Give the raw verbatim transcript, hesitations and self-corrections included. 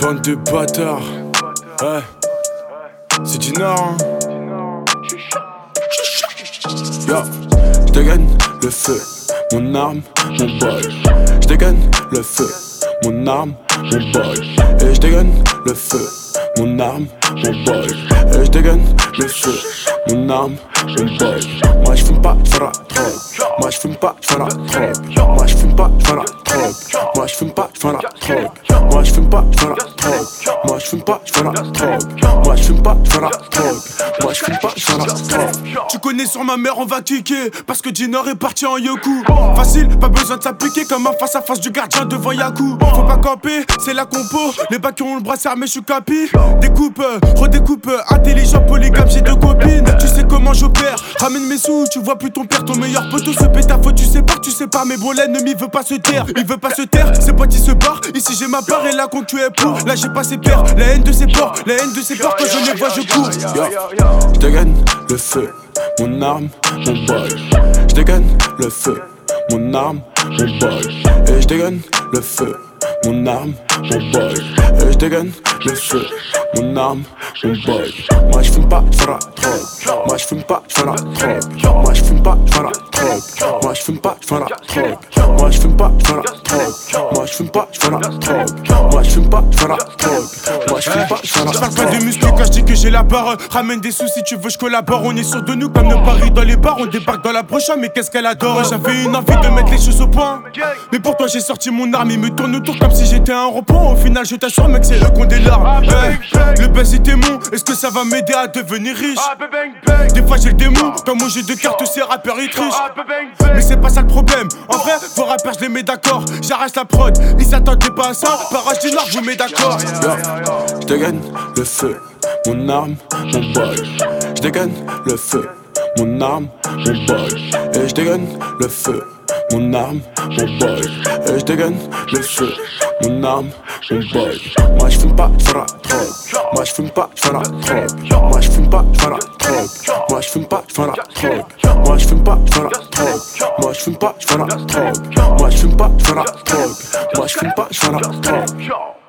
Bande de bâtards. Ouais. C'est du Nord, hein. Yo, j'dégaine le feu, mon arme, mon bol. J'dégaine le feu, mon arme, mon bol. Et j'dégaine le feu, mon arme, mon bol. Et j'dégaine le feu, mon arme, mon bol. Moi j'fume pas, j'fais la drogue. Moi j'fume pas, j'fais la drogue. Moi j'fume pas, j'fais la drogue. Moi j'fume pas, j'fais la drogue. Moi j'fume pas, j'fais la drogue. Moi j'fume pas, j'fais la drogue. Moi j'fume pas, j'fais la drogue. Moi j'fume pas, j'fais la drogue. Tu connais sur ma mère, on va kicker. Parce que Dinor est parti en yoku. Facile, pas besoin de s'appliquer comme un face à face du gardien devant Yaku. Faut pas camper, c'est la compo. Les bacs qui ont le bras armé, j'suis capi. Découpe, redécoupe, intelligent, polygame, j'ai deux copines. Tu sais comment j'opère, ramène mes sous, tu vois plus ton père, ton meilleur poteau se pète à faute, tu sais pas, tu sais pas, mais bon l'ennemi veut pas se taire. Il veut pas se taire, ses potes ils se barrent. Ici j'ai ma part et là quand tu es pour. Là j'ai pas ses pères, la haine de ses porcs, la haine de ses porcs, quand je les vois je cours. J'dégaine le feu, mon arme, mon bol. J'dégaine le feu, mon arme, mon bol. Et j'dégaine le feu, mon arme, mon bol. Et j'dégaine le feu, mon arme, mon bol. Moi j'fume pas, j'fais la drogue. Moi j'fume pas, j'fais la drogue. Moi j'fume pas, j'fais la drogue. Moi j'fume pas, j'fais la drogue. Moi j'fume pas, j'fais la drogue. Moi j'fume pas, j'fais la drogue. Moi j'fume pas, j'fais la drogue. Moi j'fume pas, j'fais la drogue. J'parle pas de muscu quand j'dis que j'ai la barre. Ramène des sous si tu veux, j'collabore. On est sûr de nous comme nos paris dans les bars. On débarque dans la prochaine, mais qu'est-ce qu'elle adore. J'avais une envie de mettre les choses au point. Mais pour toi j'ai sorti mon arme, il me tourne autour comme si j'étais un rond-point. Au final je t'assure mec c'est eux qui ont des larmes. Hey, le buzz était mon, est-ce que ça va m'aider à devenir riche? Des fois j'ai le démon, comme mon jeu de cartes ces rappeurs ils trichent. Mais c'est pas ça le problème, en vrai vos rappeurs je les mets d'accord. J'arrache la prod, ils s'attendaient pas à ça. Parage du Nord je vous mets d'accord. J'dégaine le feu, mon arme, mon bol. J'dégaine le feu, mon arme, mon bol. Et j'dégaine le feu, mon arme, mon bol. Et j'dégaine le feu, mon arme, mon bol. Moi j'fume pas, j'fais la drogue. Moi j'fume pas, j'fais la drogue. Moi j'fume pas, j'fais la drogue. Moi j'fume pas, j'fais la drogue. Moi j'fume pas, j'fais la drogue. Moi j'fume pas, j'fais la drogue. Moi j'fume pas, j'fais la drogue. Moi j'fume pas, j'fais la drogue.